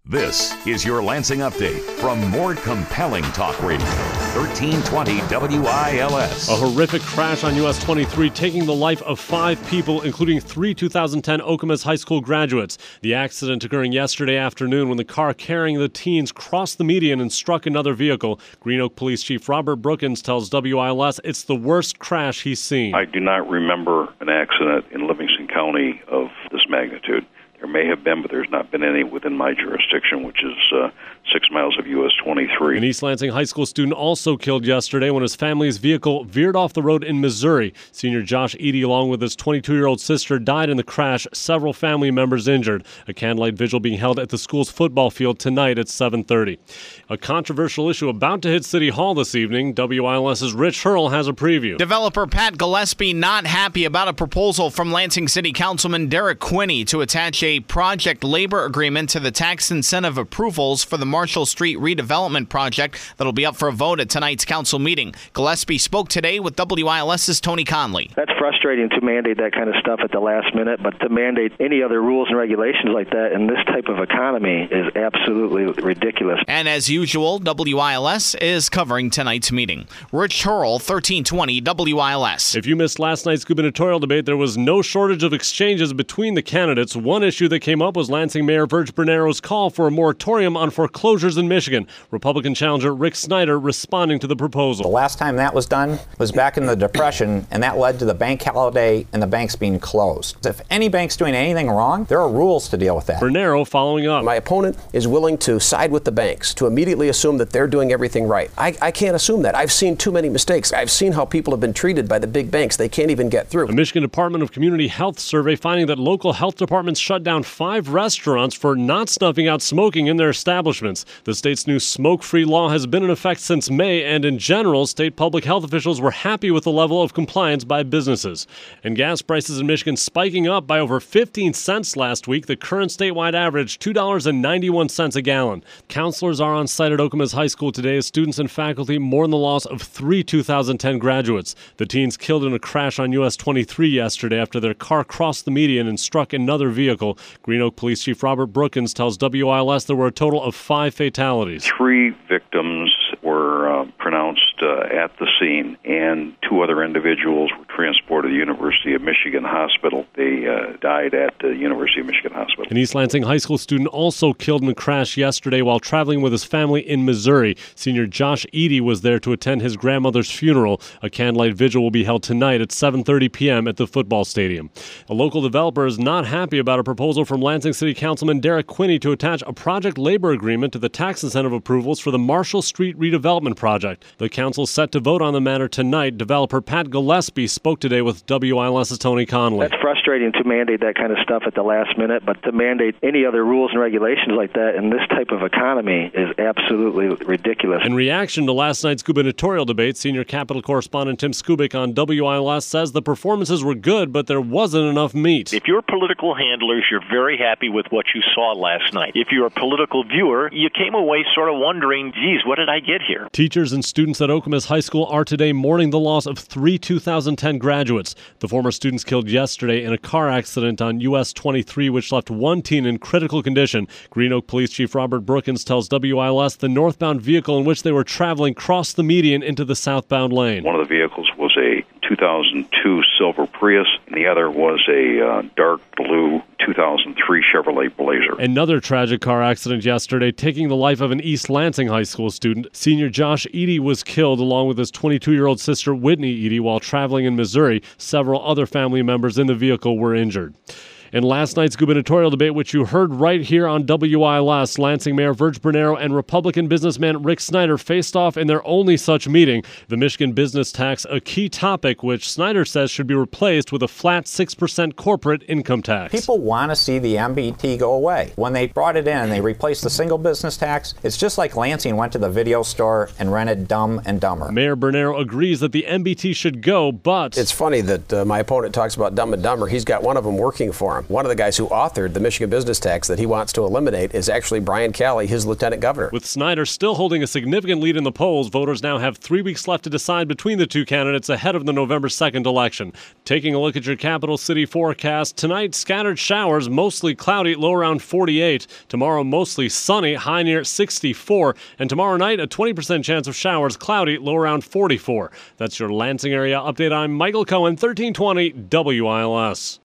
This is your Lansing Update from more compelling talk radio. 1320 WILS. A horrific crash on US 23 taking the life of 5 people, including 3 2010 Okemos High School graduates. The accident occurring yesterday afternoon when the car carrying the teens crossed the median and struck another vehicle. Green Oak Police Chief Robert Brookins tells WILS it's the worst crash he's seen. I do not remember an accident in Livingston County of this magnitude. There may have been, but there's not been any within my jurisdiction, which is 6 miles of US 23. An East Lansing high school student also killed yesterday when his family's vehicle veered off the road in Missouri. Senior Josh Eady, along with his 22-year-old sister, died in the crash. Several family members injured. A candlelight vigil being held at the school's football field tonight at 7:30. A controversial issue about to hit City Hall this evening. WILS's Rich Hurl has a preview. Developer Pat Gillespie not happy about a proposal from Lansing City Councilman Derek Quinney to attach a project labor agreement to the tax incentive approvals for the Marshall Street redevelopment project that'll be up for a vote at tonight's council meeting. Gillespie spoke today with WILS's Tony Conley. That's frustrating to mandate that kind of stuff at the last minute, but to mandate any other rules and regulations like that in this type of economy is absolutely ridiculous. And as usual, WILS is covering tonight's meeting. Rich Hurl, 1320 WILS. If you missed last night's gubernatorial debate, there was no shortage of exchanges between the candidates. One issue that came up was Lansing Mayor Virg Bernero's call for a moratorium on foreclosures in Michigan. Republican challenger Rick Snyder responding to the proposal. The last time that was done was back in the Depression, and that led to the bank holiday and the banks being closed. If any bank's doing anything wrong, there are rules to deal with that. Bernero following up. My opponent is willing to side with the banks, to immediately assume that they're doing everything right. I can't assume that. I've seen too many mistakes. I've seen how people have been treated by the big banks. They can't even get through. A Michigan Department of Community Health survey finding that local health departments shut down 5 restaurants for not snuffing out smoking in their establishments. The state's new smoke-free law has been in effect since May, and in general, state public health officials were happy with the level of compliance by businesses. And gas prices in Michigan spiking up by over 15 cents last week. The current statewide average, $2.91 a gallon. Counselors are on site at Okemos High School today as students and faculty mourn the loss of 3 2010 graduates. The teens killed in a crash on US 23 yesterday after their car crossed the median and struck another vehicle. Green Oak Police Chief Robert Brookins tells WILS there were a total of 5 fatalities. 3 victims were pronounced at the scene, and 2 other individuals were transported to the University of Michigan Hospital. They died at the University of Michigan Hospital. An East Lansing high school student also killed in a crash yesterday while traveling with his family in Missouri. Senior Josh Eady was there to attend his grandmother's funeral. A candlelight vigil will be held tonight at 7:30 p.m. at the football stadium. A local developer is not happy about a proposal from Lansing City Councilman Derek Quinney to attach a project labor agreement to the tax incentive approvals for the Marshall Street redevelopment project. The council is set to vote on the matter tonight. Developer Pat Gillespie spoke today with WILS's Tony Conley. That's frustrating to mandate that kind of stuff at the last minute, but to mandate any other rules and regulations like that in this type of economy is absolutely ridiculous. In reaction to last night's gubernatorial debate, senior Capitol correspondent Tim Skubic on WILS says the performances were good, but there wasn't enough meat. If you're political handlers, you're very happy with what you saw last night. If you're a political viewer, you came away sort of wondering, geez, what did I get here? Teachers and students at Okemos High School are today mourning the loss of 3 2010 graduates. The former students killed yesterday in a car accident on US 23, which left 1 teen in critical condition. Green Oak Police Chief Robert Brookins tells WILS the northbound vehicle in which they were traveling crossed the median into the southbound lane. One of the vehicles was a 2002 Silver Prius, and the other was a dark blue 2003 Chevrolet Blazer. Another tragic car accident yesterday, taking the life of an East Lansing high school student. Senior Josh Eady was killed along with his 22-year-old sister Whitney Eady while traveling in Missouri. Several other family members in the vehicle were injured. In last night's gubernatorial debate, which you heard right here on WILS, Lansing Mayor Virg Bernero and Republican businessman Rick Snyder faced off in their only such meeting. The Michigan business tax, a key topic, which Snyder says should be replaced with a flat 6% corporate income tax. People want to see the MBT go away. When they brought it in and they replaced the single business tax, it's just like Lansing went to the video store and rented Dumb and Dumber. Mayor Bernero agrees that the MBT should go, but It's funny that my opponent talks about Dumb and Dumber. He's got one of them working for him. for him. One of the guys who authored the Michigan business tax that he wants to eliminate is actually Brian Calley, his lieutenant governor. With Snyder still holding a significant lead in the polls, voters now have 3 weeks left to decide between the two candidates ahead of the November 2nd election. Taking a look at your capital city forecast, tonight scattered showers, mostly cloudy, low around 48. Tomorrow mostly sunny, high near 64. And tomorrow night a 20% chance of showers, cloudy, low around 44. That's your Lansing area update. I'm Michael Cohen, 1320 WILS.